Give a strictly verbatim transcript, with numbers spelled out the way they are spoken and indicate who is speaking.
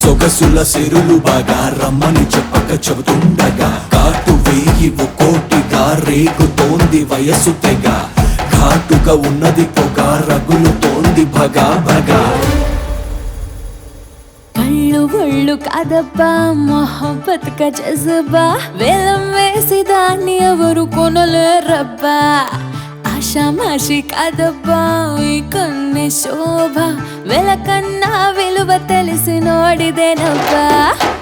Speaker 1: సొగసుల సిరులు బాగా రమ్మని చెప్పక చెబుతుండగా కాటు వేయి కోటిగా రేగుతోంది వయసు తెగ ఘాటుగా ఉన్నది పొగ రగులుతోంది భగా భగా
Speaker 2: కళ్ళు ఒళ్ళు కాదబ్బా మొహబ్బత్ కా జజ్బా వేలం వేసి దాన్ని ఎవరు కొనలేరబ్బా ఆషామాషి కాదబ్బా ఈ కన్నే శోభ వెలకన్నా విలువ తెలిసినోడిదేనబ్బా